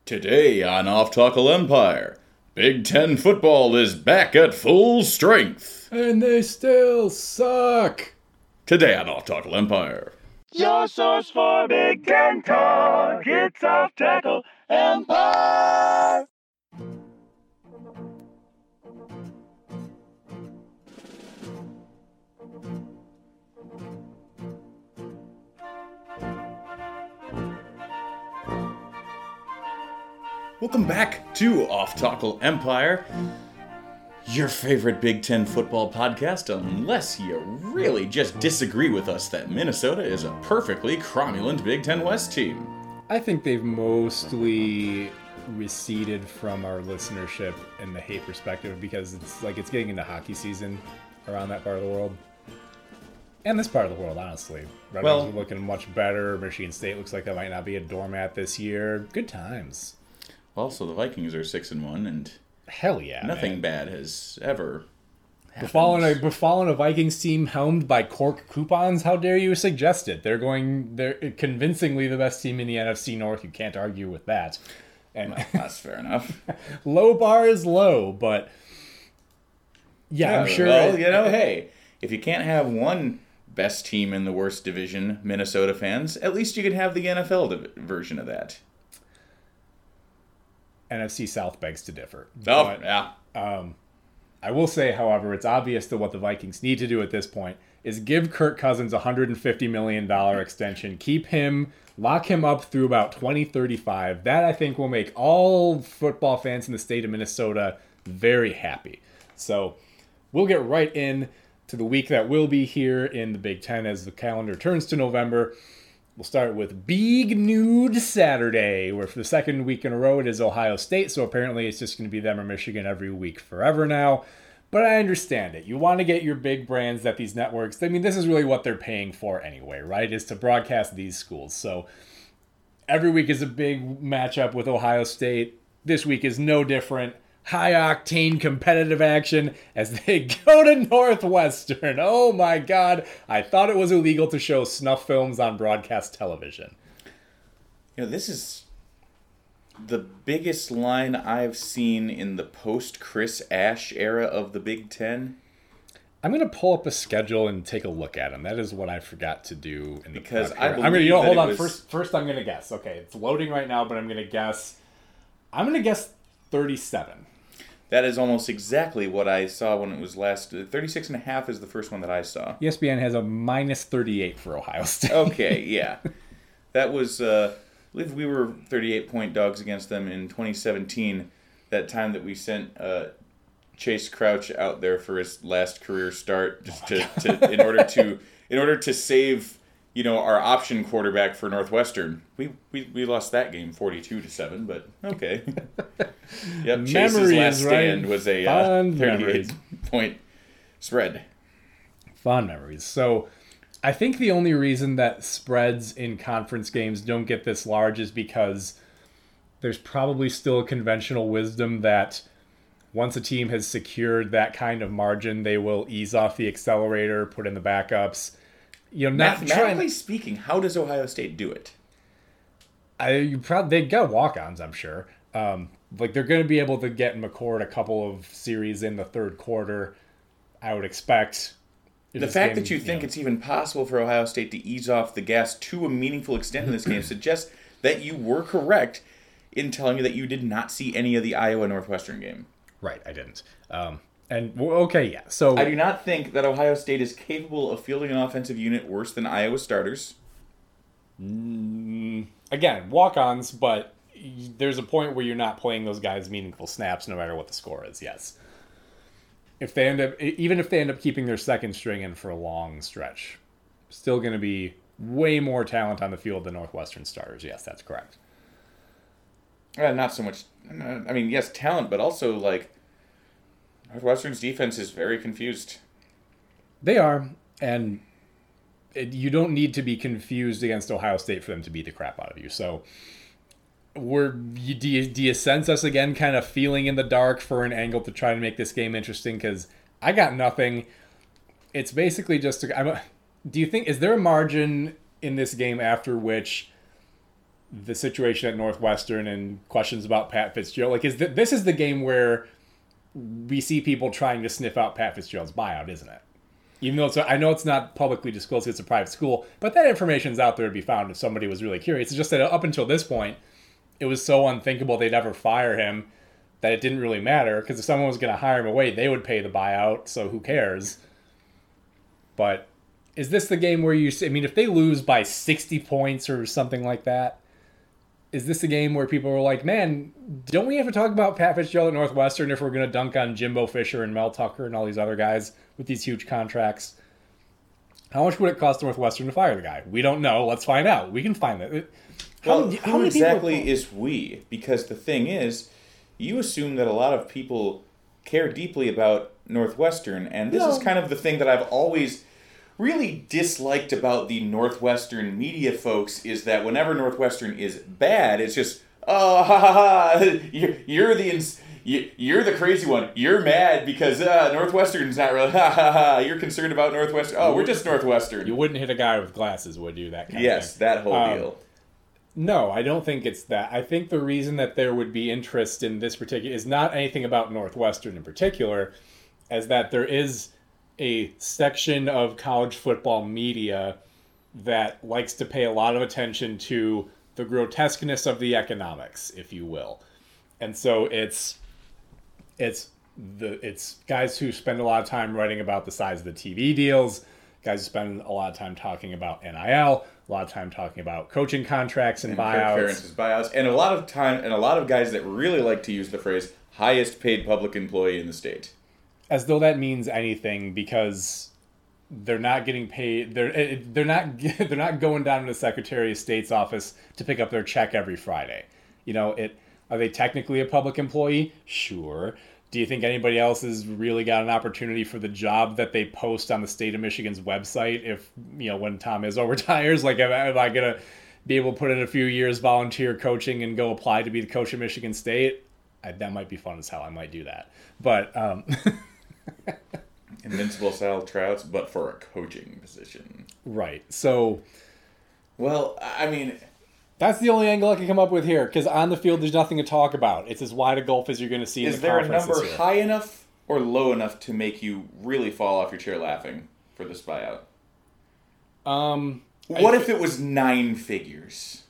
Today on Off Tackle Empire, Big Ten football is back at full strength. And they still suck. Today on Off Tackle Empire. Your source for Big Ten talk, it's Off Tackle Empire. Welcome back to Off Tackle Empire, your favorite Big Ten football podcast, unless you really just disagree with us that Minnesota is a perfectly cromulent Big Ten West team. I think they've mostly receded from our listenership in the hate perspective because it's getting into hockey season around that part of the world. And this part of the world, honestly. Red Wings are looking much better. Michigan State looks like they might not be a doormat this year. Good times. Also, the Vikings are 6-1, and hell yeah, nothing bad has ever happened. Befallen a Vikings team helmed by cork coupons. How dare you suggest it? They're convincingly the best team in the NFC North. You can't argue with that. And well, that's fair enough. Low bar is low, but yeah, I'm sure. Well, hey, if you can't have one best team in the worst division, Minnesota fans, at least you can have the NFL version of that. NFC South begs to differ. Yeah. I will say, however, it's obvious that what the Vikings need to do at this point is give Kirk Cousins a $150 million extension, lock him up through about 2035. That, I think, will make all football fans in the state of Minnesota very happy. So we'll get right in to the week that will be here in the Big Ten as the calendar turns to November. We'll start with Big Nude Saturday, where for the second week in a row it is Ohio State, so apparently it's just going to be them or Michigan every week forever now. But I understand it. You want to get your big brands that these networks, this is really what they're paying for anyway, right? Is to broadcast these schools. So every week is a big matchup with Ohio State. This week is no different. High-octane competitive action as they go to Northwestern. Oh my God. I thought it was illegal to show snuff films on broadcast television. This is the biggest line I've seen in the post-Chris Ash era of the Big Ten. I'm going to pull up a schedule and take a look at them. That is what I forgot to do in the because prep I here. believe I'm going to, hold on. Was... First I'm going to guess. Okay, it's loading right now, but I'm going to guess 37. That is almost exactly what I saw when it was last. 36.5 is the first one that I saw. ESPN has a minus 38 for Ohio State. Okay, yeah. That was, I believe we were 38-point dogs against them in 2017. That time that we sent Chase Crouch out there for his last career start, just in order to save our option quarterback for Northwestern. We lost that game 42-7, but okay. Yep, Chase's last stand was a 38-point spread. Fond memories. So I think the only reason that spreads in conference games don't get this large is because there's probably still conventional wisdom that once a team has secured that kind of margin, they will ease off the accelerator, put in the backups. Mathematically speaking, how does Ohio State do it? They got walk-ons, I'm sure. They're going to be able to get McCord a couple of series in the third quarter. I would expect. The fact that you think it's even possible for Ohio State to ease off the gas to a meaningful extent in this game suggests that you were correct in telling me that you did not see any of the Iowa Northwestern game. Right, I didn't. Okay, yeah. So I do not think that Ohio State is capable of fielding an offensive unit worse than Iowa starters. Again, walk-ons, but there's a point where you're not playing those guys meaningful snaps no matter what the score is, yes. Even if they end up keeping their second string in for a long stretch, still going to be way more talent on the field than Northwestern starters. Yes, that's correct. Not so much. Yes, talent, but also, Northwestern's defense is very confused. They are, and you don't need to be confused against Ohio State for them to beat the crap out of you. So, do you sense us again kind of feeling in the dark for an angle to try to make this game interesting? Because I got nothing. It's basically just... do you think... Is there a margin in this game after which the situation at Northwestern and questions about Pat Fitzgerald. Like, this is the game where we see people trying to sniff out Pat Fitzgerald's buyout, isn't it? Even though I know it's not publicly disclosed, it's a private school, but that information's out there to be found if somebody was really curious. It's just that up until this point, it was so unthinkable they'd ever fire him that it didn't really matter, because if someone was going to hire him away, they would pay the buyout, so who cares? But is this the game where if they lose by 60 points or something like that, is this the game where people are like, man, don't we have to talk about Pat Fitzgerald at Northwestern if we're going to dunk on Jimbo Fisher and Mel Tucker and all these other guys with these huge contracts? How much would it cost Northwestern to fire the guy? We don't know. Let's find out. We can find that. Who exactly is we? Because the thing is, you assume that a lot of people care deeply about Northwestern, and this is kind of the thing that I've always really disliked about the Northwestern media folks, is that whenever Northwestern is bad, it's just, oh, ha ha ha, you're the crazy one. You're mad because Northwestern's not really, ha ha ha, you're concerned about Northwestern. Oh, we're just Northwestern. You wouldn't hit a guy with glasses, would you? That kind of thing. Yes, that whole deal. No, I don't think it's that. I think the reason that there would be interest in this particular is not anything about Northwestern in particular, as that there is a section of college football media that likes to pay a lot of attention to the grotesqueness of the economics, if you will. And so it's guys who spend a lot of time writing about the size of the TV deals, guys who spend a lot of time talking about NIL, a lot of time talking about coaching contracts and buyouts. And a lot of time, and a lot of guys that really like to use the phrase highest paid public employee in the state. As though that means anything, because they're not getting paid. They're not going down to the Secretary of State's office to pick up their check every Friday. Are they technically a public employee? Sure. Do you think anybody else has really got an opportunity for the job that they post on the state of Michigan's website if, when Tom Izzo retires? Like, am I going to be able to put in a few years volunteer coaching and go apply to be the coach of Michigan State? That might be fun as hell. I might do that. But, Invincible style tryouts, but for a coaching position. Right. So, well, I mean, that's the only angle I can come up with here, because on the field there's nothing to talk about. It's as wide a gulf as you're going to see in the conference. Is there a number high enough or low enough to make you really fall off your chair laughing for this buyout? What if it was 9 figures?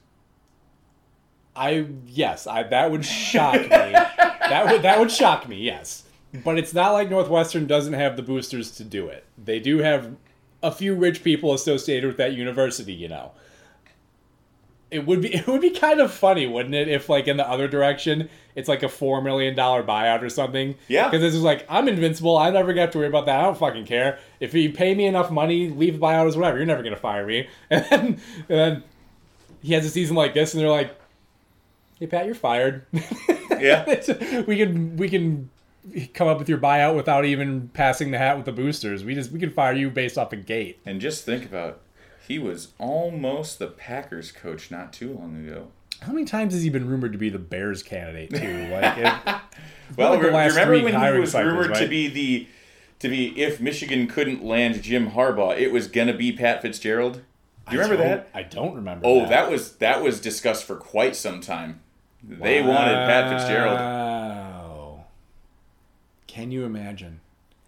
That would shock me. That would shock me, yes. But it's not like Northwestern doesn't have the boosters to do it. They do have a few rich people associated with that university, It would be kind of funny, wouldn't it, if, like, in the other direction, it's like a $4 million buyout or something? Yeah. Because this is like, I'm invincible. I never have to worry about that. I don't fucking care. If you pay me enough money, leave the buyout as whatever. You're never going to fire me. And then he has a season like this, and they're like, hey, Pat, you're fired. Yeah. we can come up with your buyout without even passing the hat with the boosters. We can fire you based off a gate. And just think about, he was almost the Packers coach not too long ago. How many times has he been rumored to be the Bears candidate too? Well, remember when he was rumored to be if Michigan couldn't land Jim Harbaugh, it was gonna be Pat Fitzgerald. Do you remember that? I don't remember. Oh, that was discussed for quite some time. They wanted Pat Fitzgerald. Wow. Can you imagine?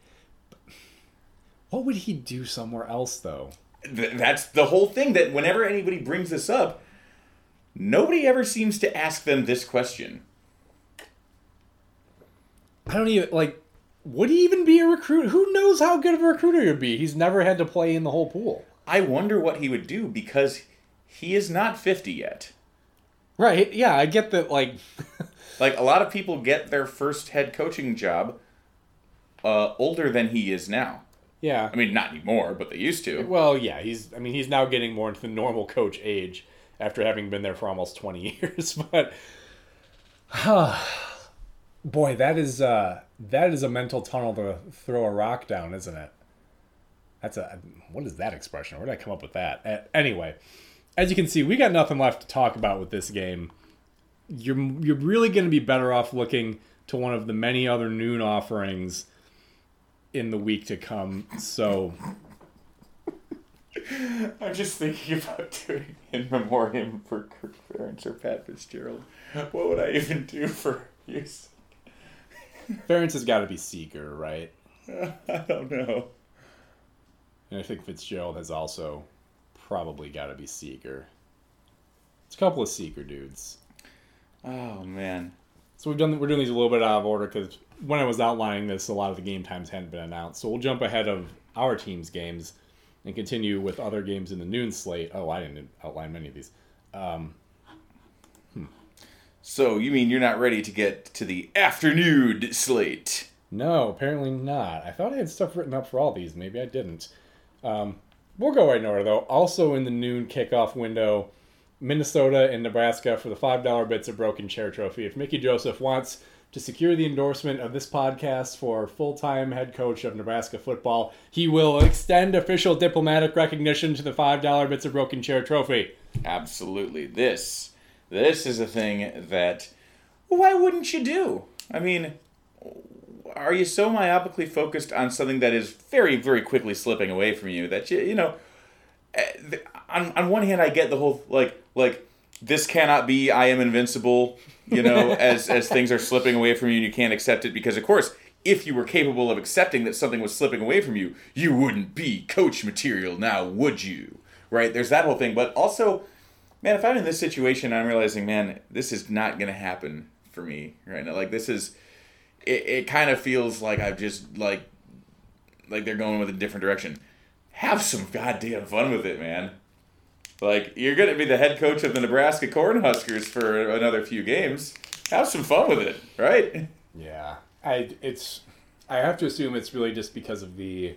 What would he do somewhere else, though? That's the whole thing, that whenever anybody brings this up, nobody ever seems to ask them this question. I don't even, would he even be a recruiter? Who knows how good of a recruiter he would be? He's never had to play in the whole pool. I wonder what he would do, because he is not 50 yet. Right, yeah, I get that, like a lot of people get their first head coaching job older than he is now. Yeah. I mean, not anymore, but they used to. Well, yeah, he's now getting more into the normal coach age after having been there for almost 20 years. But, boy, that is a mental tunnel to throw a rock down, isn't it? What is that expression? Where did I come up with that? Anyway, as you can see, we got nothing left to talk about with this game. You're really going to be better off looking to one of the many other noon offerings in the week to come. So I'm just thinking about doing in memoriam for Kirk Ferentz or Pat Fitzgerald. What would I even do for use? Ferentz has got to be Seeger, right? I don't know. And I think Fitzgerald has also probably got to be Seeger. It's a couple of Seeger dudes. Oh, man. So we're doing these a little bit out of order because when I was outlining this, a lot of the game times hadn't been announced. So we'll jump ahead of our team's games and continue with other games in the noon slate. Oh, I didn't outline many of these. So you mean you're not ready to get to the afternoon slate? No, apparently not. I thought I had stuff written up for all these. Maybe I didn't. We'll go right in order, though. Also in the noon kickoff window, Minnesota and Nebraska for the $5 Bits of Broken Chair Trophy. If Mickey Joseph wants to secure the endorsement of this podcast for full-time head coach of Nebraska football, he will extend official diplomatic recognition to the $5 Bits of Broken Chair Trophy. Absolutely. This is a thing that, why wouldn't you do? I mean, are you so myopically focused on something that is very, very quickly slipping away from you that you know, on one hand I get the whole like this cannot be, I am invincible, you know, as things are slipping away from you and you can't accept it because of course if you were capable of accepting that something was slipping away from you, you wouldn't be coach material now, would you? Right? There's that whole thing, but also, man, if I'm in this situation, I'm realizing, man, this is not going to happen for me right now. Like, this is, it kind of feels like I've just, like they're going with a different direction. Have some goddamn fun with it, man. Like, you're going to be the head coach of the Nebraska Cornhuskers for another few games. Have some fun with it, right? Yeah. I have to assume it's really just because of the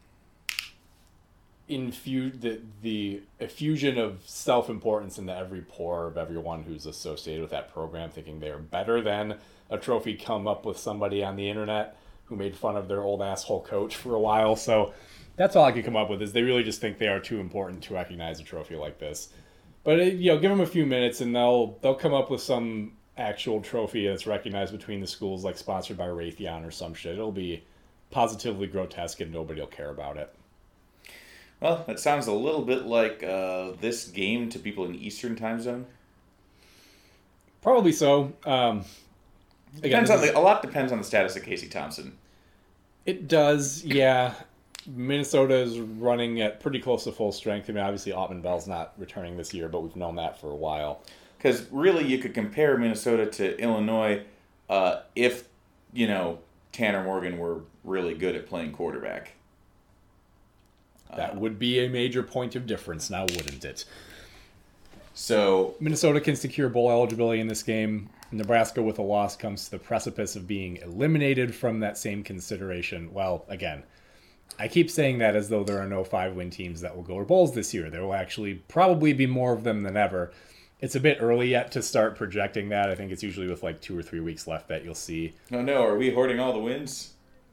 effusion of self-importance into every pore of everyone who's associated with that program, thinking they're better than a trophy come up with somebody on the internet who made fun of their old asshole coach for a while. So that's all I could come up with is they really just think they are too important to recognize a trophy like this. But give them a few minutes and they'll come up with some actual trophy that's recognized between the schools, like sponsored by Raytheon or some shit. It'll be positively grotesque and nobody will care about it. Well, it sounds a little bit like this game to people in the Eastern time zone. Probably so. A lot depends on the status of Casey Thompson. It does, yeah. Minnesota is running at pretty close to full strength. I mean, obviously, Ottman Bell's not returning this year, but we've known that for a while. Because really, you could compare Minnesota to Illinois if, Tanner Morgan were really good at playing quarterback. That would be a major point of difference, now wouldn't it? So Minnesota can secure bowl eligibility in this game. Nebraska, with a loss, comes to the precipice of being eliminated from that same consideration. Well, again, I keep saying that as though there are no 5-win teams that will go to bowls this year. There will actually probably be more of them than ever. It's a bit early yet to start projecting that. I think it's usually with like 2 or 3 weeks left that you'll see. No, are we hoarding all the wins?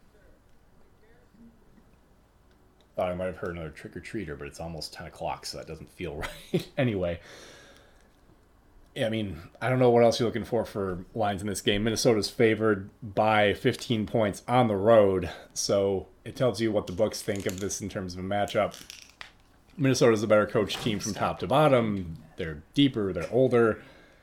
Thought I might have heard another trick-or-treater, but it's almost 10 o'clock, so that doesn't feel right. Anyway, I mean, I don't know what else you're looking for lines in this game. Minnesota's favored by 15 points on the road, so it tells you what the books think of this in terms of a matchup. Minnesota's a better coached team from top to bottom. They're deeper, they're older.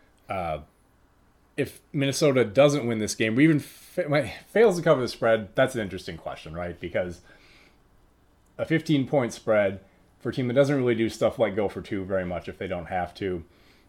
If Minnesota doesn't win this game, or even fails to cover the spread, that's an interesting question, right? Because a 15-point spread for a team that doesn't really do stuff like go for two very much if they don't have to,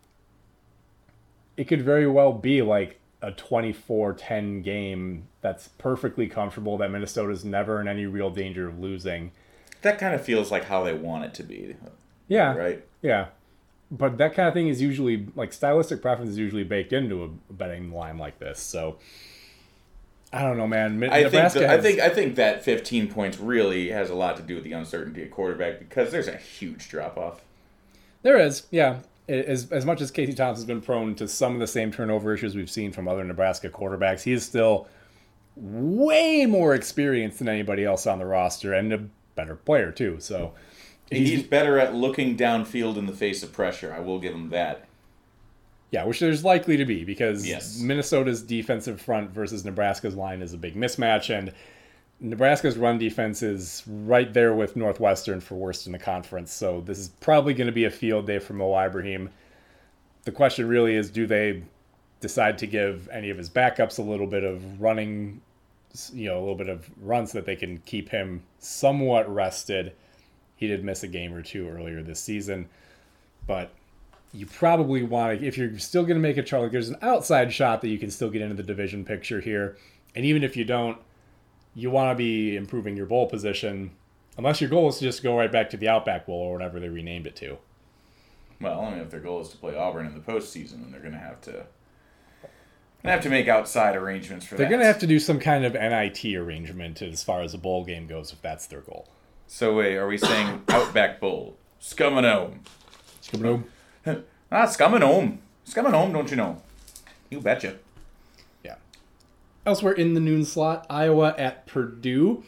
it could very well be like a 24-10 game that's perfectly comfortable, that Minnesota's never in any real danger of losing. That kind of feels like how they want it to be. Yeah. Right? Yeah. But that kind of thing is usually, like, stylistic preference is usually baked into a betting line like this. So, I don't know, man. I think that 15 points really has a lot to do with the uncertainty at quarterback because there's a huge drop-off. There is, yeah. As much as Casey Thompson's been prone to some of the same turnover issues we've seen from other Nebraska quarterbacks, he is still way more experienced than anybody else on the roster and a better player, too. So he's better at looking downfield in the face of pressure. I will give him that. Yeah, which there's likely to be because yes. Minnesota's defensive front versus Nebraska's line is a big mismatch, and Nebraska's run defense is right there with Northwestern for worst in the conference, so this is probably going to be a field day for Mo Ibrahim. The question really is, do they decide to give any of his backups a little bit of running, a little bit of run so that they can keep him somewhat rested? He did miss a game or two earlier this season, but you probably want to, if you're still going to make a Charlie, there's an outside shot that you can still get into the division picture here, and even if you don't, you want to be improving your bowl position, unless your goal is to just go right back to the Outback Bowl or whatever they renamed it to. Well, I mean, if their goal is to play Auburn in the postseason, then they're going to have to make outside arrangements for that. They're going to have to do some kind of NIT arrangement as far as a bowl game goes if that's their goal. So wait, are we saying Outback Bowl? Scum and Ome. Scum and Ome? Scum and Ome. Scum and Ome, don't you know? You betcha. Elsewhere in the noon slot, Iowa at Purdue.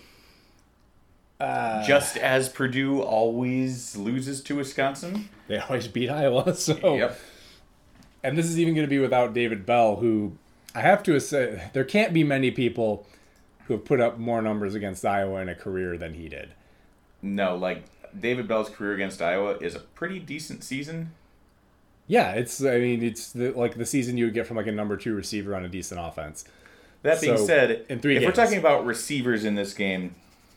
Just as Purdue always loses to Wisconsin. They always beat Iowa. So, yep. And this is even going to be without David Bell, who I have to say, there can't be many people who have put up more numbers against Iowa in a career than he did. No, like David Bell's career against Iowa is a pretty decent season. Yeah, it's the season you would get from like a number 2 receiver on a decent offense. That being said, in 3 if games. We're talking about receivers in this game,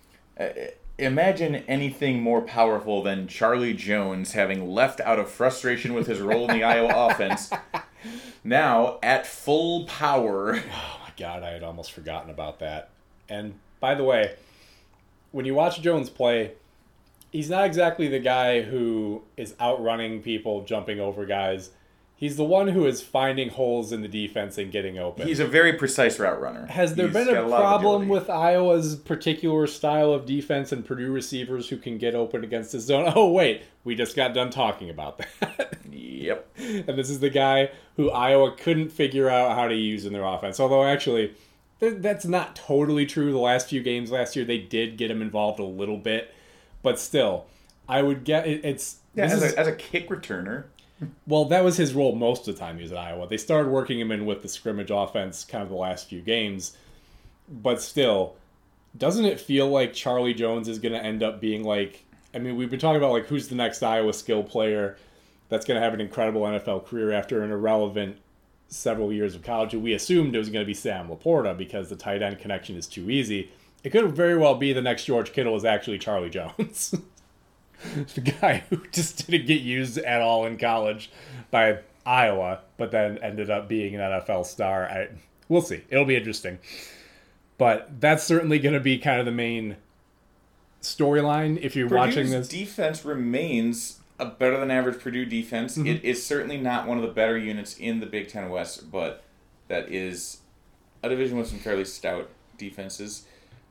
imagine anything more powerful than Charlie Jones having left out of frustration with his role in the Iowa offense, now at full power. Oh my God, I had almost forgotten about that. And by the way, when you watch Jones play, he's not exactly the guy who is outrunning people, jumping over guys. He's the one who is finding holes in the defense and getting open. He's a very precise route runner. Has there been a problem with Iowa's particular style of defense and Purdue receivers who can get open against his zone? Oh, wait. We just got done talking about that. Yep. And this is the guy who Iowa couldn't figure out how to use in their offense. Although, actually, that's not totally true. The last few games last year, they did get him involved a little bit. But still, I would get it's... Yeah, as a kick returner... Well, that was his role most of the time he was at Iowa. They started working him in with the scrimmage offense kind of the last few games. But still, doesn't it feel like Charlie Jones is going to end up being like... I mean, we've been talking about like who's the next Iowa skill player that's going to have an incredible NFL career after an irrelevant several years of college. We assumed it was going to be Sam Laporta because the tight end connection is too easy. It could very well be the next George Kittle is actually Charlie Jones. The guy who just didn't get used at all in college by Iowa, but then ended up being an NFL star. We'll see. It'll be interesting. But that's certainly going to be kind of the main storyline if you're watching this. Defense remains a better than average Purdue defense. Mm-hmm. It is certainly not one of the better units in the Big Ten West, but that is a division with some fairly stout defenses.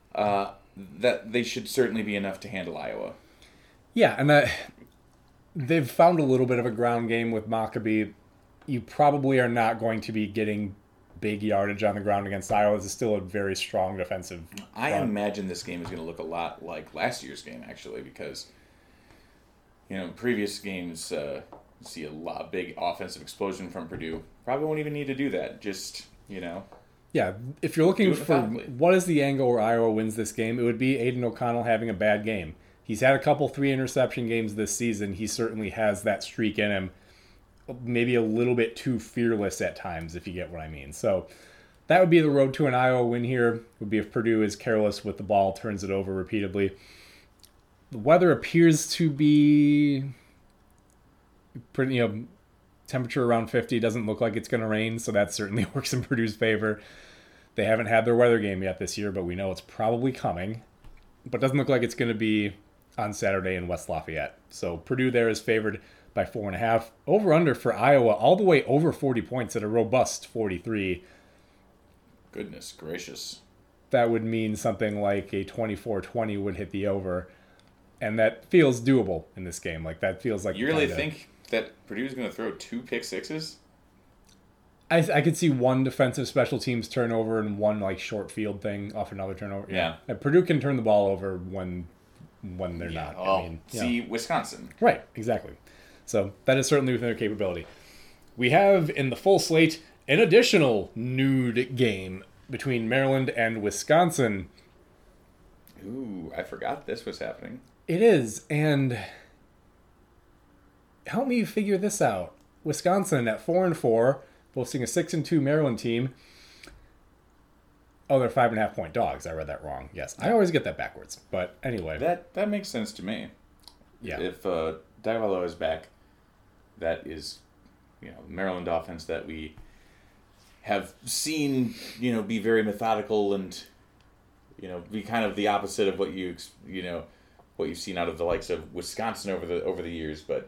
That they should certainly be enough to handle Iowa. Yeah, and they've found a little bit of a ground game with Maccabee. You probably are not going to be getting big yardage on the ground against Iowa. It's still a very strong defensive front. I imagine this game is going to look a lot like last year's game, actually, because, previous games see a lot of big offensive explosion from Purdue. Probably won't even need to do that. Just, Yeah, if you're looking for what is the angle where Iowa wins this game, it would be Aiden O'Connell having a bad game. He's had a couple 3-interception games this season. He certainly has that streak in him. Maybe a little bit too fearless at times, if you get what I mean. So that would be the road to an Iowa win here. Would be if Purdue is careless with the ball, turns it over repeatedly. The weather appears to be pretty, temperature around 50. Doesn't look like it's going to rain, so that certainly works in Purdue's favor. They haven't had their weather game yet this year, but we know it's probably coming. But doesn't look like it's going to be on Saturday in West Lafayette. So Purdue there is favored by 4.5. Over-under for Iowa all the way over 40 points at a robust 43. Goodness gracious. That would mean something like a 24-20 would hit the over. And that feels doable in this game. Like, that feels like... You really think that Purdue's going to throw 2 pick sixes? I could see one defensive special teams turnover and one, short field thing off another turnover. Yeah. And Purdue can turn the ball over when they're not. Well, Wisconsin. Right, exactly. So that is certainly within their capability. We have in the full slate an additional nude game between Maryland and Wisconsin. Ooh, I forgot this was happening. It is, and help me figure this out. Wisconsin at 4-4, hosting a 6-2 Maryland team. Oh, they're 5.5 point dogs. I read that wrong. Yes, I always get that backwards. But anyway, That makes sense to me. yeah. If Diavolo is back, that is, Maryland offense that we have seen, be very methodical and, be kind of the opposite of what you've seen out of the likes of Wisconsin over the years. But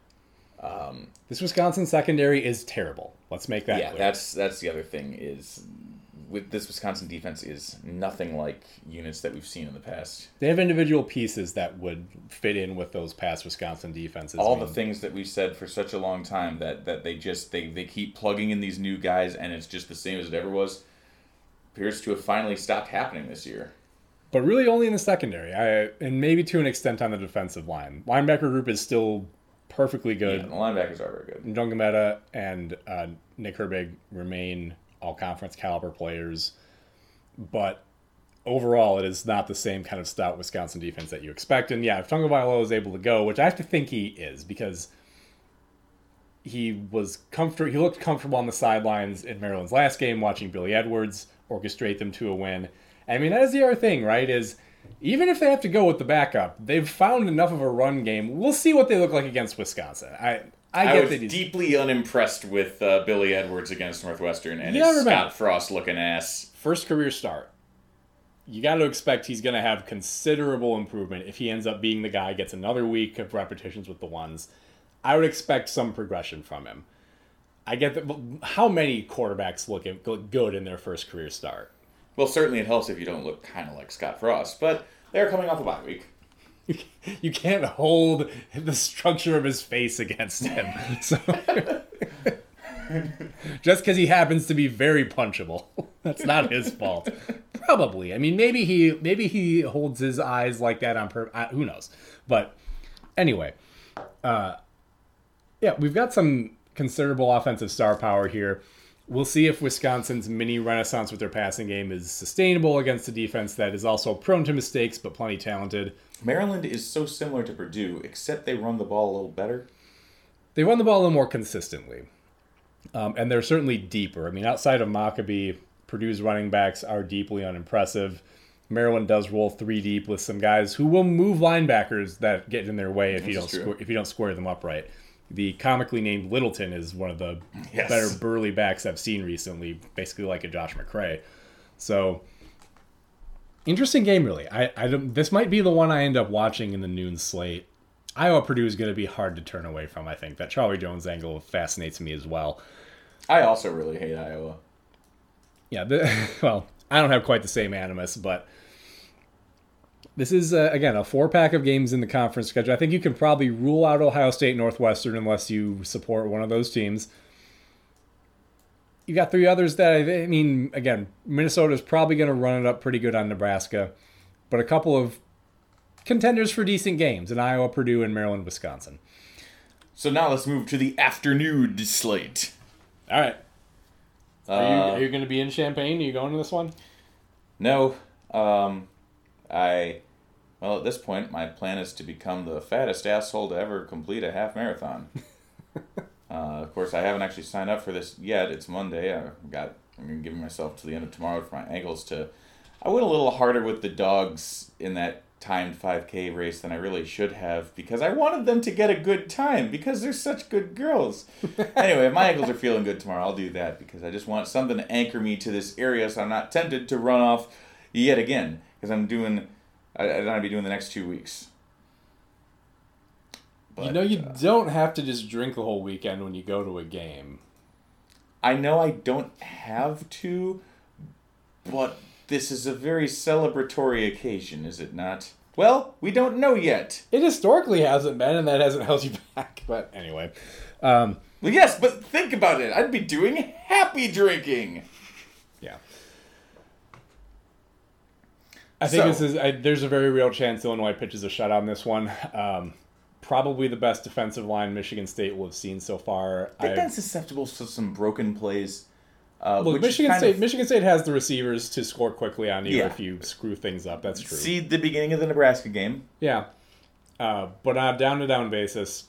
This Wisconsin secondary is terrible. Let's make that clear. that's the other thing is with this Wisconsin defense is nothing like units that we've seen in the past. They have individual pieces that would fit in with those past Wisconsin defenses. All the things that we said for such a long time that they keep plugging in these new guys and it's just the same as it ever was appears to have finally stopped happening this year. But really only in the secondary, and maybe to an extent on the defensive line. Linebacker group is still perfectly good. Yeah, the linebackers are very good. Njongometa and Nick Herbig remain all-conference caliber players. But overall, it is not the same kind of stout Wisconsin defense that you expect. And yeah, if Tagovailoa is able to go, which I have to think he is, because he looked comfortable on the sidelines in Maryland's last game watching Billy Edwards orchestrate them to a win. I mean, that is the other thing, right, is even if they have to go with the backup, they've found enough of a run game. We'll see what they look like against Wisconsin. I was deeply unimpressed with Billy Edwards against Northwestern and his Scott Frost-looking ass. First career start. You got to expect he's going to have considerable improvement if he ends up being the guy, gets another week of repetitions with the ones. I would expect some progression from him. I get that. How many quarterbacks look good in their first career start? Well, certainly it helps if you don't look kind of like Scott Frost, but they're coming off a bye week. You can't hold the structure of his face against him. So, just because he happens to be very punchable, that's not his fault. Probably. I mean, maybe he holds his eyes like that on purpose. Who knows? But anyway, yeah, we've got some considerable offensive star power here. We'll see if Wisconsin's mini renaissance with their passing game is sustainable against a defense that is also prone to mistakes but plenty talented. Maryland is so similar to Purdue, except they run the ball a little better. They run the ball a little more consistently. And they're certainly deeper. I mean, outside of Maccabee, Purdue's running backs are deeply unimpressive. Maryland does roll 3 deep with some guys who will move linebackers that get in their way if you don't square them up right. The comically named Littleton is one of the better burly backs I've seen recently, basically like a Josh McCray. So, interesting game, really. This might be the one I end up watching in the noon slate. Iowa-Purdue is going to be hard to turn away from, I think. That Charlie Jones angle fascinates me as well. I also really hate Iowa. Yeah, well, I don't have quite the same animus, but this is, again, a 4-pack of games in the conference schedule. I think you can probably rule out Ohio State and Northwestern unless you support one of those teams. You got 3 others that, I mean, again, Minnesota's probably going to run it up pretty good on Nebraska, but a couple of contenders for decent games in Iowa, Purdue, and Maryland, Wisconsin. So now let's move to the afternoon slate. All right. Are you going to be in Champaign? Are you going to this one? No. Well, at this point, my plan is to become the fattest asshole to ever complete a half marathon. Of course, I haven't actually signed up for this yet. It's Monday. I'm going to give myself to the end of tomorrow for my ankles to... I went a little harder with the dogs in that timed 5K race than I really should have because I wanted them to get a good time because they're such good girls. Anyway, if my ankles are feeling good tomorrow, I'll do that because I just want something to anchor me to this area so I'm not tempted to run off yet again because I'm going to be doing the next 2 weeks. But, you don't have to just drink the whole weekend when you go to a game. I know I don't have to, but this is a very celebratory occasion, is it not? Well, we don't know yet. It historically hasn't been, and that hasn't held you back. But anyway. Well, yes, but think about it. I'd be doing happy drinking. Yeah. I think there's a very real chance Illinois pitches a shutout in this one. Probably the best defensive line Michigan State will have seen so far. They've been susceptible to some broken plays. Look, Michigan State has the receivers to score quickly on you if you screw things up. That's true. See the beginning of the Nebraska game. Yeah. But on a down-to-down basis,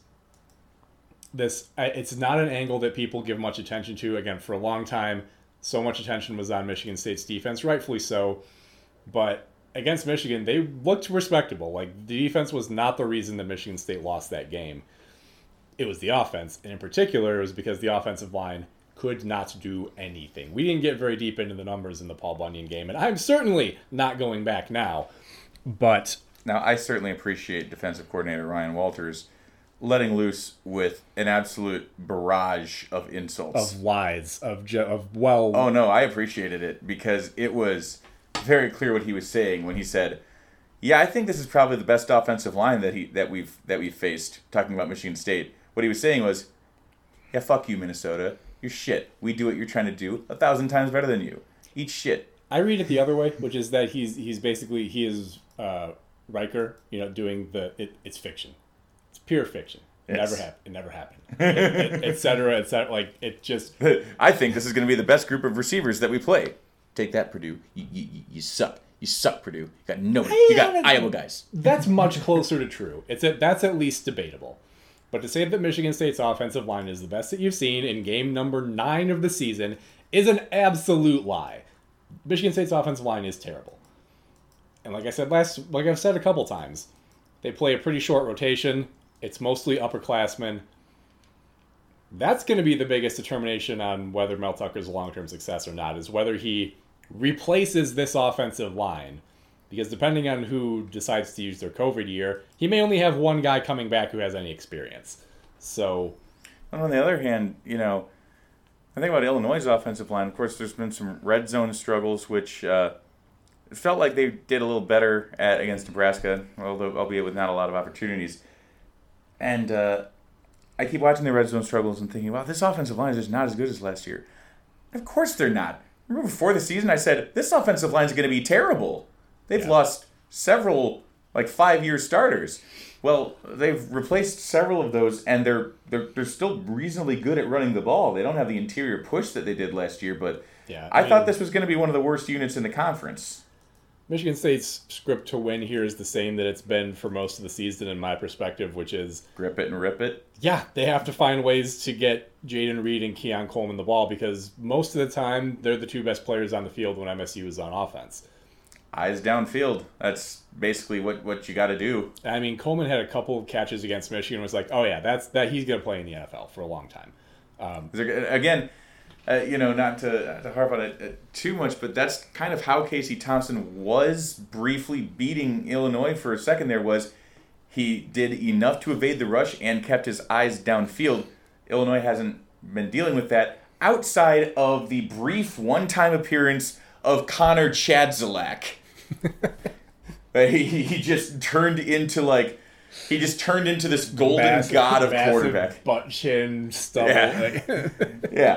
it's not an angle that people give much attention to. Again, for a long time, so much attention was on Michigan State's defense, rightfully so. But against Michigan, they looked respectable. Like, the defense was not the reason that Michigan State lost that game. It was the offense. And in particular, it was because the offensive line could not do anything. We didn't get very deep into the numbers in the Paul Bunyan game, and I'm certainly not going back now. But now, I certainly appreciate defensive coordinator Ryan Walters letting loose with an absolute barrage of insults. Of lies, of Oh, no, I appreciated it because it was very clear what he was saying when he said, yeah, I think this is probably the best offensive line that we've faced, talking about Michigan State. What he was saying was, yeah, fuck you, Minnesota. You're shit. We do what you're trying to do 1,000 times better than you. Eat shit. I read it the other way, which is that he is Riker, doing it's fiction. It's pure fiction. It never happened. Et cetera, et cetera. Like, it just... I think this is going to be the best group of receivers that we play. Take that, Purdue. You suck. You suck, Purdue. You got nobody. You got Iowa guys. That's much closer to true. That's at least debatable. But to say that Michigan State's offensive line is the best that you've seen in game number 9 of the season is an absolute lie. Michigan State's offensive line is terrible. And like I've said a couple times, they play a pretty short rotation. It's mostly upperclassmen. That's going to be the biggest determination on whether Mel Tucker's a long-term success or not, is whether he replaces this offensive line. Because depending on who decides to use their COVID year, he may only have one guy coming back who has any experience. So, and on the other hand, I think about Illinois' offensive line. Of course, there's been some red zone struggles, which it felt like they did a little better at against Nebraska, although albeit with not a lot of opportunities. And I keep watching the red zone struggles and thinking, wow, this offensive line is just not as good as last year. Of course they're not. Remember before the season I said, this offensive line is going to be terrible. They've lost several, 5-year starters. Well, they've replaced several of those, and they're still reasonably good at running the ball. They don't have the interior push that they did last year, but I thought this was going to be one of the worst units in the conference. Michigan State's script to win here is the same that it's been for most of the season in my perspective, which is... grip it and rip it? Yeah, they have to find ways to get Jaden Reed and Keon Coleman the ball because most of the time they're the two best players on the field when MSU is on offense. Eyes downfield. That's basically what you got to do. I mean, Coleman had a couple of catches against Michigan and was like, oh yeah, that he's going to play in the NFL for a long time. Again... not to harp on it too much, but that's kind of how Casey Thompson was briefly beating Illinois for a second there, was he did enough to evade the rush and kept his eyes downfield. Illinois hasn't been dealing with that outside of the brief one-time appearance of Connor Chadzilak. He just turned into this golden god of quarterback. Butt chin stubble. Yeah. Yeah.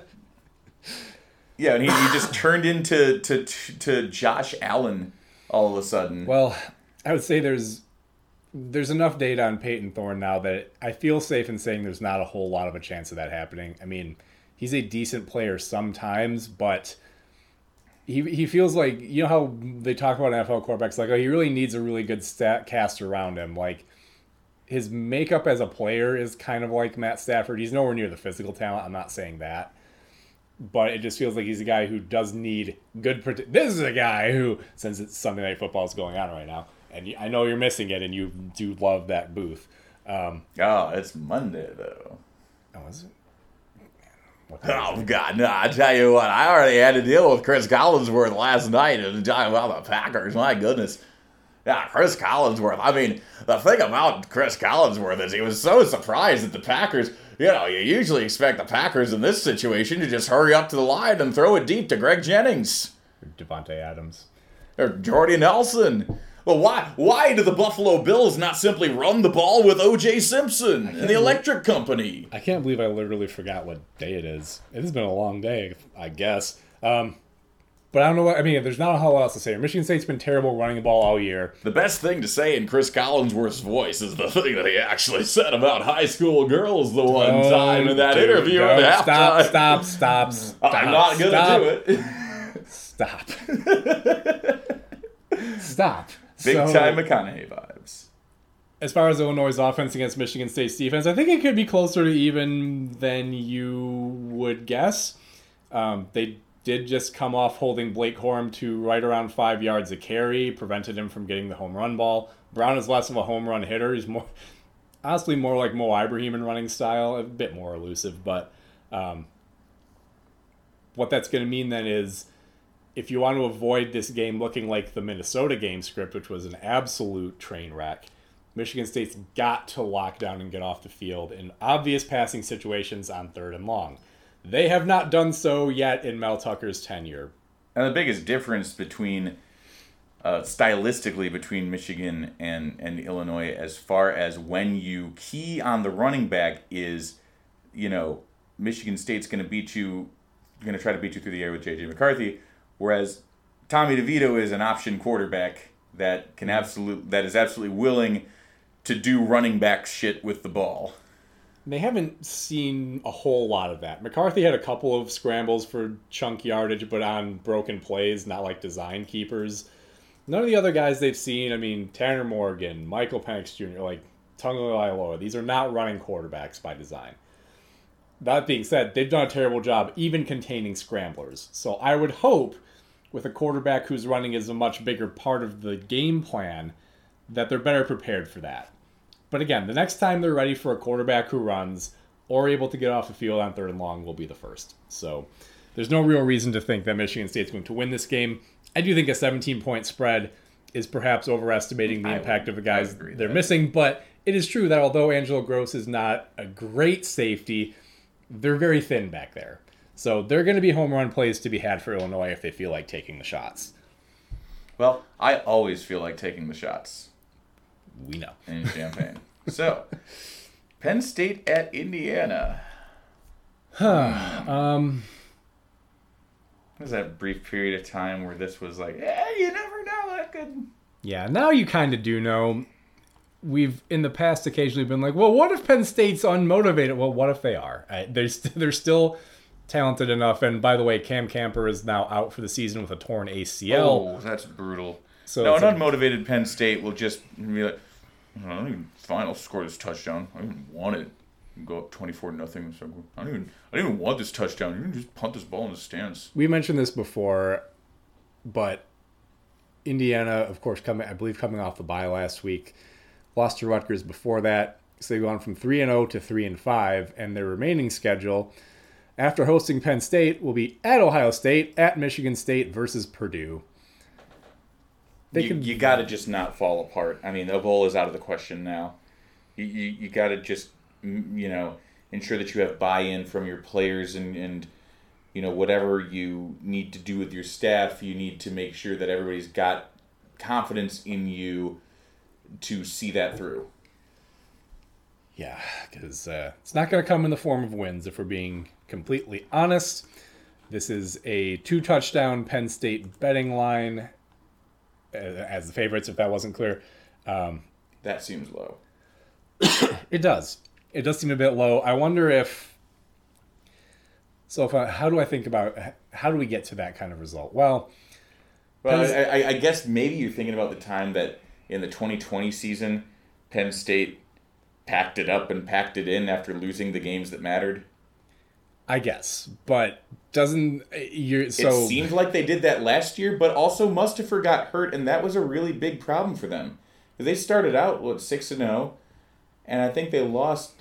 Yeah, and he just turned into to Josh Allen all of a sudden. Well, I would say there's enough data on Peyton Thorne now that I feel safe in saying there's not a whole lot of a chance of that happening. I mean, he's a decent player sometimes, but he feels like, how they talk about NFL quarterbacks, like, he really needs a really good stat cast around him. Like, his makeup as a player is kind of like Matt Stafford. He's nowhere near the physical talent. I'm not saying that. But it just feels like he's a guy who does need good protection. This is a guy who, since it's Sunday Night Football is going on right now, and I know you're missing it, and you do love that booth. It's Monday, though. Oh, is it? Oh, God, no, I tell you what, I already had to deal with Chris Collinsworth last night and talking about the Packers. My goodness. Yeah, Chris Collinsworth. I mean, the thing about Chris Collinsworth is he was so surprised that the Packers, you usually expect the Packers in this situation to just hurry up to the line and throw it deep to Greg Jennings. Or Devontae Adams. Or Jordy Nelson. Well, why do the Buffalo Bills not simply run the ball with O.J. Simpson and the Electric Company? I can't believe I literally forgot what day it is. It has been a long day, I guess. But I don't know what, I mean, there's not a whole lot else to say. Michigan State's been terrible running the ball all year. The best thing to say in Chris Collinsworth's voice is the thing that he actually said about high school girls the one time in that interview at halftime. Stop. I'm not going to do it. Stop. Stop. Big time McConaughey vibes. As far as Illinois' offense against Michigan State's defense, I think it could be closer to even than you would guess. They did just come off holding Blake Corum to right around 5 yards a carry, prevented him from getting the home run ball. Brown is less of a home run hitter. He's honestly more like Mo Ibrahim in running style, a bit more elusive. But what that's going to mean then is if you want to avoid this game looking like the Minnesota game script, which was an absolute train wreck, Michigan State's got to lock down and get off the field in obvious passing situations on 3rd and long. They have not done so yet in Mel Tucker's tenure. And the biggest difference stylistically between Michigan and Illinois as far as when you key on the running back is, Michigan State's going to try to beat you through the air with J.J. McCarthy, whereas Tommy DeVito is an option quarterback that is absolutely willing to do running back shit with the ball. They haven't seen a whole lot of that. McCarthy had a couple of scrambles for chunk yardage, but on broken plays, not like design keepers. None of the other guys they've seen, Tanner Morgan, Michael Penix Jr., like Tagovailoa, these are not running quarterbacks by design. That being said, they've done a terrible job even containing scramblers. So I would hope, with a quarterback whose running is a much bigger part of the game plan, that they're better prepared for that. But again, the next time they're ready for a quarterback who runs or able to get off the field on 3rd and long will be the first. So there's no real reason to think that Michigan State's going to win this game. I do think a 17-point spread is perhaps overestimating the impact of the guys they're missing, but it is true that although Angelo Gross is not a great safety, they're very thin back there. So they're going to be home run plays to be had for Illinois if they feel like taking the shots. Well, I always feel like taking the shots. We know. In Champaign. So, Penn State at Indiana. What was that brief period of time where this was like, you never know, that could... Yeah, now you kind of do know. We've, in the past, occasionally been like, well, what if Penn State's unmotivated? Well, what if they are? They're still talented enough. And by the way, Cam Camper is now out for the season with a torn ACL. Oh, that's brutal. So no, an unmotivated Penn State will just be like, I don't even final score this touchdown. I don't even want it. Go up 24-0. So I don't even want this touchdown. You can just punt this ball in the stands. We mentioned this before, but Indiana, of course, coming off the bye last week, lost to Rutgers before that. So they've gone from 3-0 to 3-5, and their remaining schedule, after hosting Penn State, will be at Ohio State, at Michigan State versus Purdue. You got to just not fall apart. The bowl is out of the question now. You got to just, ensure that you have buy-in from your players and whatever you need to do with your staff, you need to make sure that everybody's got confidence in you to see that through. Yeah, because it's not going to come in the form of wins if we're being completely honest. This is a 2-touchdown Penn State betting line as the favorites, if that wasn't clear. That seems low. It does. It does seem a bit low. I wonder if... how do we get to that kind of result? Well, I guess maybe you're thinking about the time that in the 2020 season, Penn State packed it up and packed it in after losing the games that mattered. I guess, but it seemed like they did that last year, but also Mustipher got hurt, and that was a really big problem for them. They started out 6-0, and I think they lost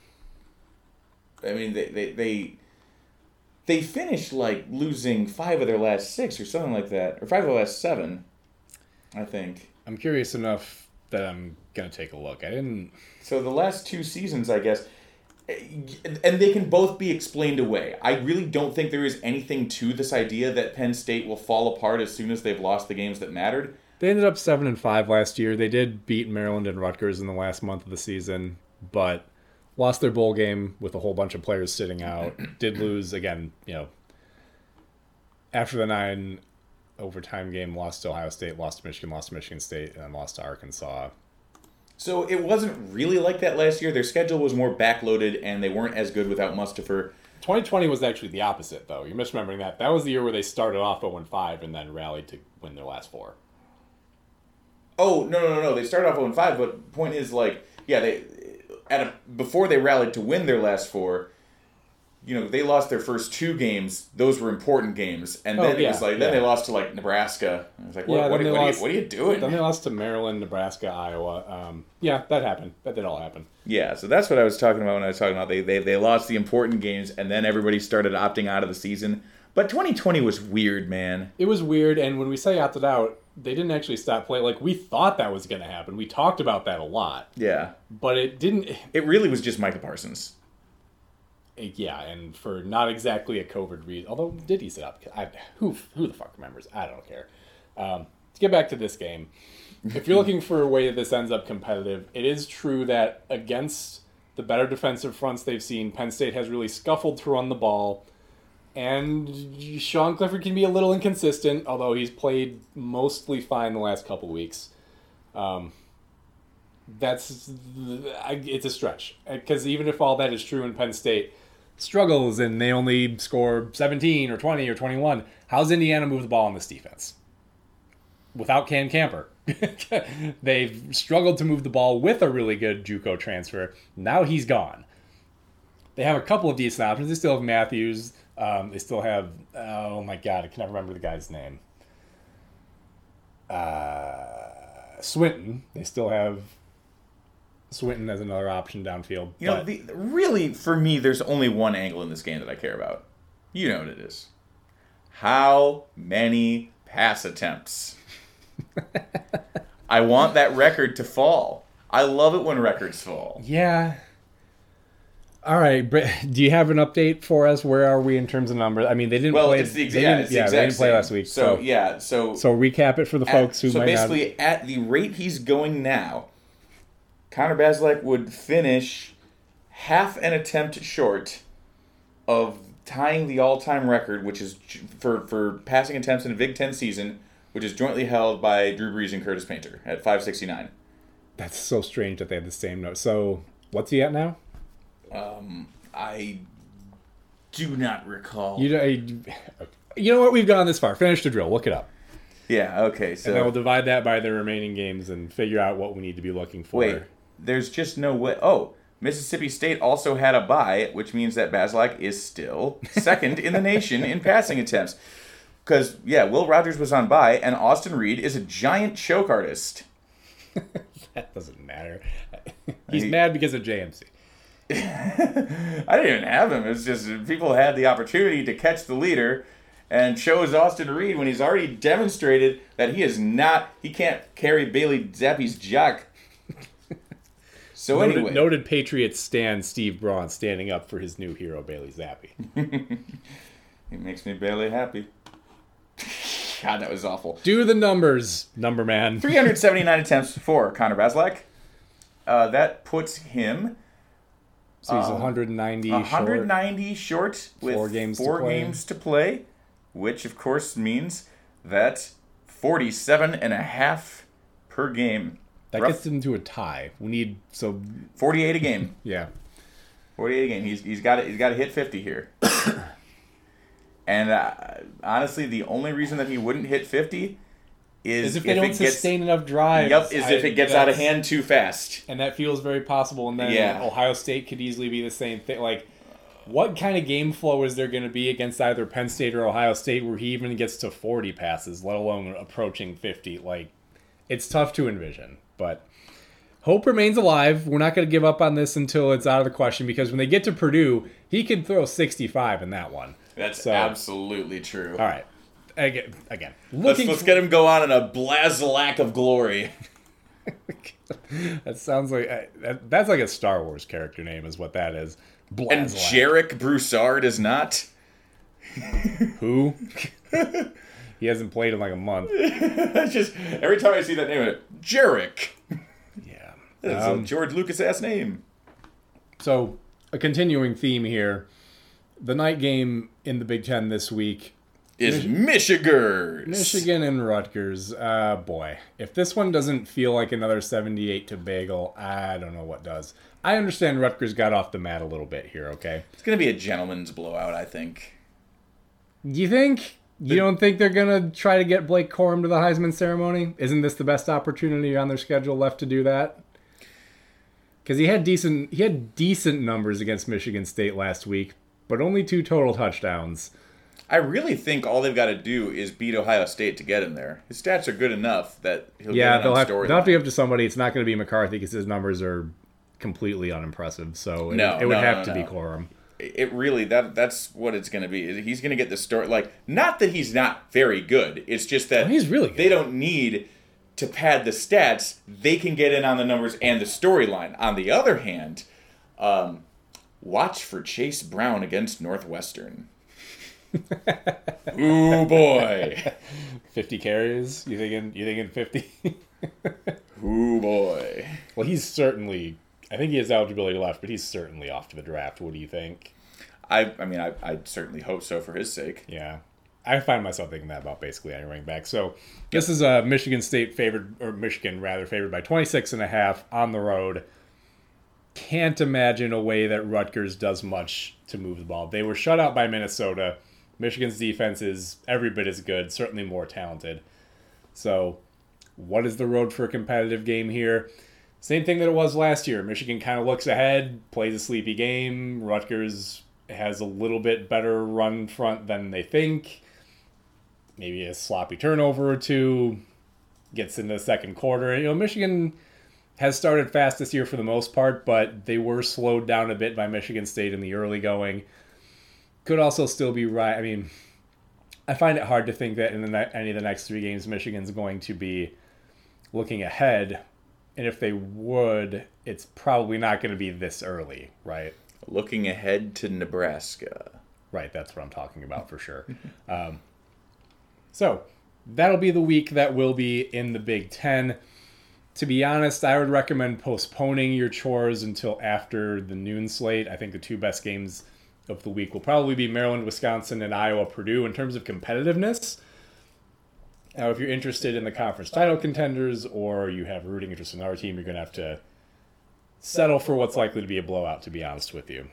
they finished losing 5 of their last 6 or something like that, or 5 of the last 7, I think. I'm curious enough that I'm gonna take a look. So the last 2 seasons, I guess. And they can both be explained away. I really don't think there is anything to this idea that Penn State will fall apart as soon as they've lost the games that mattered. They ended up 7-5 last year. They did beat Maryland and Rutgers in the last month of the season, but lost their bowl game with a whole bunch of players sitting out. Did lose, again, after the 9 overtime game, lost to Ohio State, lost to Michigan State, and then lost to Arkansas. So it wasn't really like that last year. Their schedule was more backloaded, and they weren't as good without Mustafa. 2020 was actually the opposite, though. You're misremembering that. That was the year where they started off 0-5 and then rallied to win their last 4. Oh, no. They started off 0-5, but point is, before they rallied to win their last 4, they lost their first 2 games. Those were important games. And then they lost to, Nebraska. I was like, what are you doing? Then they lost to Maryland, Nebraska, Iowa. That happened. That did all happen. Yeah, so that's what I was talking about when I was talking about they lost the important games, and then everybody started opting out of the season. But 2020 was weird, man. It was weird, and when we say opted out, they didn't actually stop playing. We thought that was going to happen. We talked about that a lot. Yeah. But it didn't. It really was just Micah Parsons. Yeah, and for not exactly a COVID reason. Although, did he sit up? Who the fuck remembers? I don't care. To get back to this game, if you're looking for a way that this ends up competitive, it is true that against the better defensive fronts they've seen, Penn State has really scuffled to run the ball. And Sean Clifford can be a little inconsistent, although he's played mostly fine the last couple weeks. It's a stretch. Because even if all that is true in Penn State, struggles and they only score 17 or 20 or 21, how's Indiana move the ball on this defense? Without Cam Camper. They've struggled to move the ball with a really good JUCO transfer. Now he's gone. They have a couple of decent options. They still have Matthews. They still have, oh my God, I cannot remember the guy's name. Swinton. They still have Swinton as another option downfield. Really, for me, there's only one angle in this game that I care about. You know what it is. How many pass attempts? I want that record to fall. I love it when records fall. Yeah. All right, but do you have an update for us? Where are we in terms of numbers? I mean, they didn't play. They didn't play last week. So recap it for the folks who might not. So basically, at the rate he's going now, Connor Bazelak would finish half an attempt short of tying the all-time record, which is for passing attempts in a Big Ten season, which is jointly held by Drew Brees and Curtis Painter at 569. That's so strange that they had the same note. So what's he at now? I do not recall. You know what? We've gone this far. Finish the drill. Look it up. Yeah, okay. So, and then we'll divide that by the remaining games and figure out what we need to be looking for. Wait, there's just no way. Oh, Mississippi State also had a bye, which means that Bazelak is still second in the nation in passing attempts. Because, Will Rogers was on bye, and Austin Reed is a giant choke artist. That doesn't matter. He's mad because of JMC. I didn't even have him. It's just people had the opportunity to catch the leader and chose Austin Reed when he's already demonstrated that he can't carry Bailey Zappi's jock. So anyway. Noted Patriots stan Steve Braun standing up for his new hero, Bailey Zappi. He makes me barely happy. God, that was awful. Do the numbers, number man. 379 attempts for Connor Bazelak. That puts him... So he's 190 short with 4 games to play, which of course means that 47.5 per game. That gets him to a tie. We need 48 a game. Yeah, 48 a game. He's got to hit 50 here. And honestly, the only reason that he wouldn't hit 50 is if they don't sustain enough drives. Yep, if it gets out of hand too fast. And that feels very possible. And then Ohio State could easily be the same thing. What kind of game flow is there going to be against either Penn State or Ohio State where he even gets to 40 passes, let alone approaching 50? It's tough to envision. But hope remains alive. We're not going to give up on this until it's out of the question, because when they get to Purdue, he could throw 65 in that one. That's absolutely true. All right. Again, let's get him go on in a Bazelak of glory. That sounds like that's like a Star Wars character name, is what that is. Bazelak. And Jarek Broussard is not. Who? He hasn't played in like a month. Just every time I see that name, Jarek. Yeah, that's a George Lucas ass name. So a continuing theme here: the night game in the Big Ten this week. is Michigers. Michigan and Rutgers. Boy, if this one doesn't feel like another 78 to bagel, I don't know what does. I understand Rutgers got off the mat a little bit here, okay? It's going to be a gentleman's blowout, I think. You think? You don't think they're going to try to get Blake Corum to the Heisman ceremony? Isn't this the best opportunity on their schedule left to do that? Because he had decent numbers against Michigan State last week, but only 2 total touchdowns. I really think all they've got to do is beat Ohio State to get him there. His stats are good enough that he'll get they'll on have storyline. to give to somebody. It's not going to be McCarthy because his numbers are completely unimpressive. So it would have to be Corum. It really that's what it's going to be. He's going to get the story. Like, not that he's not very good. It's just that he's really good. They don't need to pad the stats. They can get in on the numbers and the storyline. On the other hand, watch for Chase Brown against Northwestern. Ooh boy, 50 carries. You thinking 50? Ooh boy. Well, he's certainly. I think he has eligibility left, but he's certainly off to the draft. What do you think? I mean, I certainly hope so for his sake. Yeah, I find myself thinking that about basically any running back. So this is a Michigan favored by 26.5 on the road. Can't imagine a way that Rutgers does much to move the ball. They were shut out by Minnesota. Michigan's defense is every bit as good, certainly more talented. So what is the road for a competitive game here? Same thing that it was last year. Michigan kind of looks ahead, plays a sleepy game. Rutgers has a little bit better run front than they think. Maybe a sloppy turnover or two. Gets into the second quarter. Michigan has started fast this year for the most part, but they were slowed down a bit by Michigan State in the early going. Could also still be right. I mean, I find it hard to think that in any of the next 3 games, Michigan's going to be looking ahead. And if they would, it's probably not going to be this early, right? Looking ahead to Nebraska. Right, that's what I'm talking about for sure. So that'll be the week that will be in the Big Ten. To be honest, I would recommend postponing your chores until after the noon slate. I think the 2 best games of the week will probably be Maryland, Wisconsin, and Iowa, Purdue in terms of competitiveness. Now, if you're interested in the conference title contenders or you have a rooting interest in our team, you're going to have to settle for what's likely to be a blowout, to be honest with you.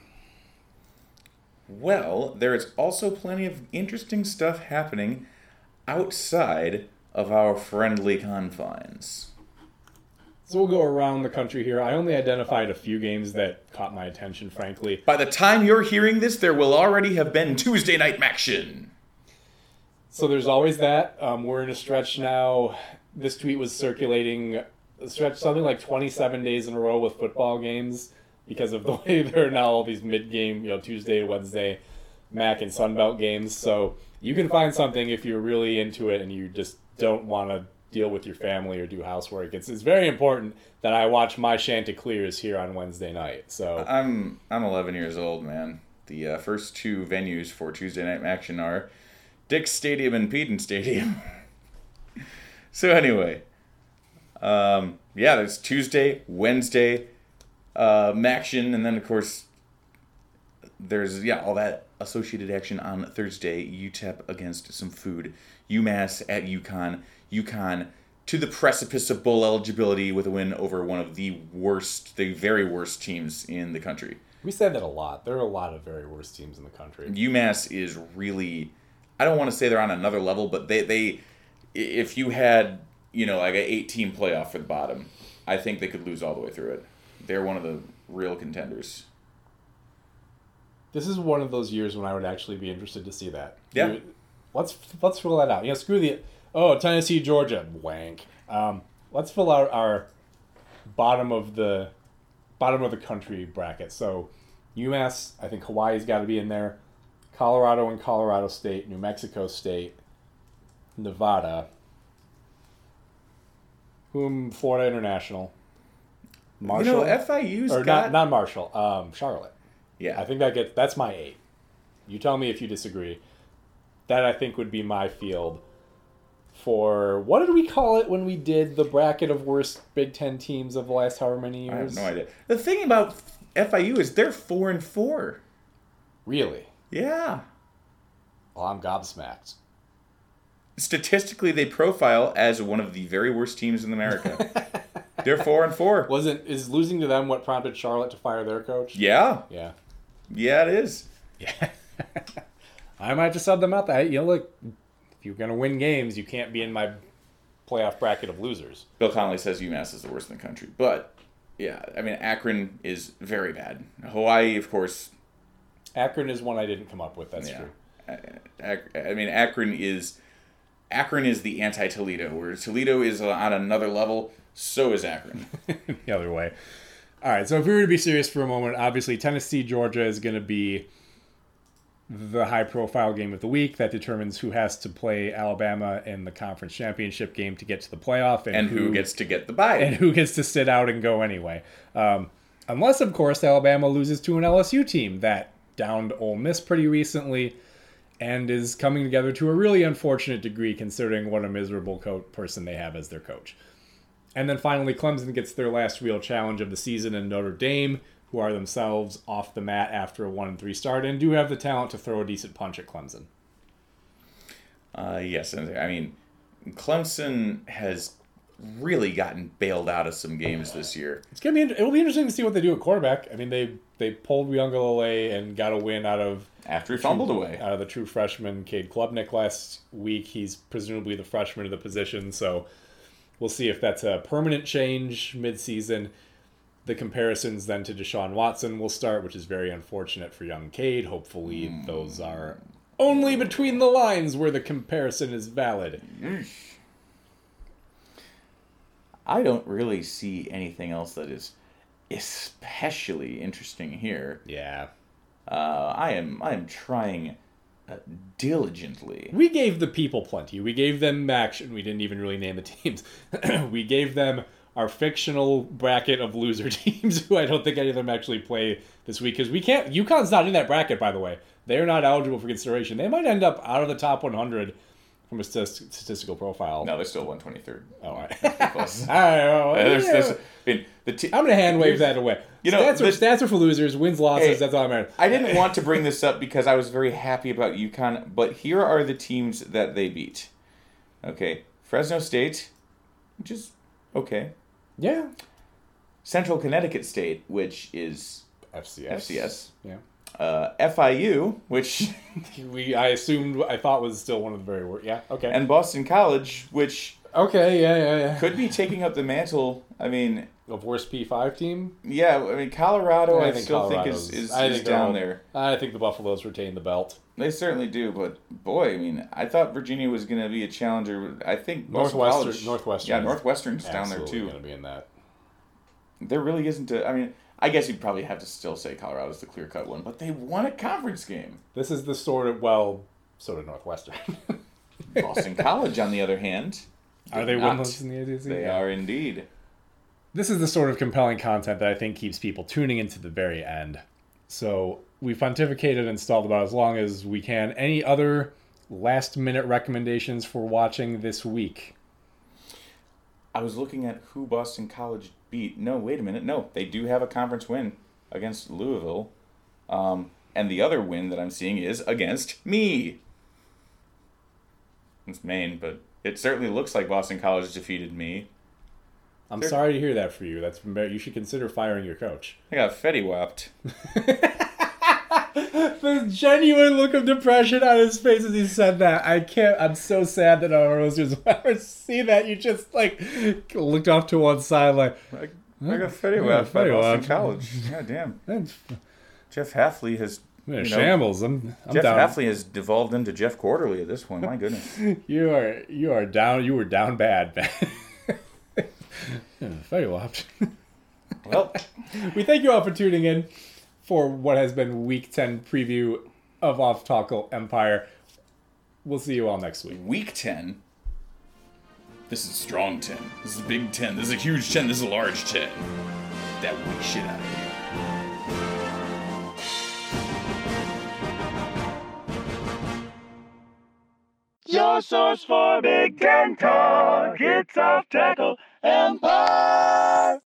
Well, there is also plenty of interesting stuff happening outside of our friendly confines. So we'll go around the country here. I only identified a few games that caught my attention, frankly. By the time you're hearing this, there will already have been Tuesday Night Maction. So there's always that. We're in a stretch now. This tweet was circulating a stretch something like 27 days in a row with football games because of the way there are now all these mid-game, Tuesday, Wednesday, MAC and Sunbelt games. So you can find something if you're really into it and you just don't want to deal with your family or do housework. It's very important that I watch my Chanticleers here on Wednesday night. So I'm 11 years old, man. The first 2 venues for Tuesday Night Action are Dick's Stadium and Peden Stadium. So anyway, there's Tuesday, Wednesday, Maction, and then of course there's all that associated action on Thursday. UTEP against some food. UMass at UConn. UConn to the precipice of bowl eligibility with a win over one of the very worst teams in the country. We say that a lot. There are a lot of very worst teams in the country. UMass is really, I don't want to say they're on another level, but they if you had, like an 8-team playoff for the bottom, I think they could lose all the way through it. They're one of the real contenders. This is one of those years when I would actually be interested to see that. Yeah. Let's fill that out. Screw the Tennessee, Georgia, wank. Let's fill out our bottom of the country bracket. So UMass, I think Hawaii's got to be in there. Colorado and Colorado State, New Mexico State, Nevada, Florida International, Marshall. FIU's or got... not Marshall, Charlotte. Yeah. I think that's my 8. You tell me if you disagree. That I think would be my field for, what did we call it when we did the bracket of worst Big Ten teams of the last however many years? I have no idea. The thing about FIU is they're 4-4. Really? Yeah. Well, I'm gobsmacked. statistically they profile as one of the very worst teams in America. They're 4-4. Is losing to them what prompted Charlotte to fire their coach? Yeah. Yeah. Yeah, it is. Yeah. I might just sub them out. Look, if you're going to win games, you can't be in my playoff bracket of losers. Bill Connolly says UMass is the worst in the country. But, yeah, I mean, Akron is very bad. Hawaii, of course. Akron is one I didn't come up with. That's true. I mean, Akron is the anti-Toledo, where Toledo is on another level. So is Akron. The other way. All right, so if we were to be serious for a moment, obviously Tennessee, Georgia is going to be the high-profile game of the week that determines who has to play Alabama in the conference championship game to get to the playoff. And who gets to get the bye. And who gets to sit out and go anyway. Unless, of course, Alabama loses to an LSU team that downed Ole Miss pretty recently and is coming together to a really unfortunate degree considering what a miserable person they have as their coach. And then finally, Clemson gets their last real challenge of the season in Notre Dame, who are themselves off the mat after a 1-3 start and do have the talent to throw a decent punch at Clemson. Yes, I mean, Clemson has really gotten bailed out of some games this year. It will be interesting to see what they do at quarterback. I mean, they pulled Uyunglele and got a win after he fumbled away out of the true freshman Cade Klubnik last week. He's presumably the freshman of the position, so we'll see if that's a permanent change mid-season. The comparisons then to Deshaun Watson will start, which is very unfortunate for young Cade. Hopefully those are only between the lines where the comparison is valid. I don't really see anything else that is especially interesting here. Yeah. I am trying diligently. We gave the people plenty. We gave them action. We didn't even really name the teams. We gave them our fictional bracket of loser teams who I don't think any of them actually play this week because we can't. UConn's not in that bracket, by the way. They're not eligible for consideration. They might end up out of the top 100 from a statistical profile. No, they're still 123rd. Oh, all right. Close. All right. Well, I'm going to hand wave that away. Stats are for losers. Wins, losses, hey, that's all that matters. I didn't want to bring this up because I was very happy about UConn, but here are the teams that they beat. Okay. Fresno State, which is okay. Yeah. Central Connecticut State, which is FCS. Yeah. FIU, which I thought was still one of the very worst. Yeah, okay. And Boston College, which yeah. could be taking up the mantle. I mean, of worst P5 team. Yeah, I mean Colorado. I still think is down there. I think the Buffaloes retain the belt. They certainly do, but boy, I mean, I thought Virginia was going to be a challenger. I think Northwestern. Yeah, Northwestern's down there too. Going to be in that. There really isn't I mean, I guess you'd probably have to still say Colorado's the clear-cut one, but they won a conference game. This is the so did Northwestern. Boston College, on the other hand, are they winless in the ACC? They are indeed. This is the sort of compelling content that I think keeps people tuning into the very end. So we pontificated and stalled about as long as we can. Any other last-minute recommendations for watching this week? I was looking at who Boston College beat. No, wait a minute. No, they do have a conference win against Louisville. And the other win that I'm seeing is against me. It's Maine, but it certainly looks like Boston College defeated me. I'm sorry to hear that for you. You should consider firing your coach. I got fetty-whopped. The genuine look of depression on his face as he said that. I'm so sad that our listeners will ever see that. You just looked off to one side like, I got fetty-whopped by Boston College. God damn. Jeff Hafley has shambles. Jeff Hafley has devolved into Jeff Quarterly at this point. My goodness. You are down. You were down bad, man. Fetty-whopped. Well, we thank you all for tuning in for what has been Week 10 preview of Off Tackle Empire. We'll see you all next week. Week 10? This is strong 10. This is big 10. This is a huge 10. This is a large 10. That weak shit out of here. Your source for Big Ten talk. It's Off Tackle Empire.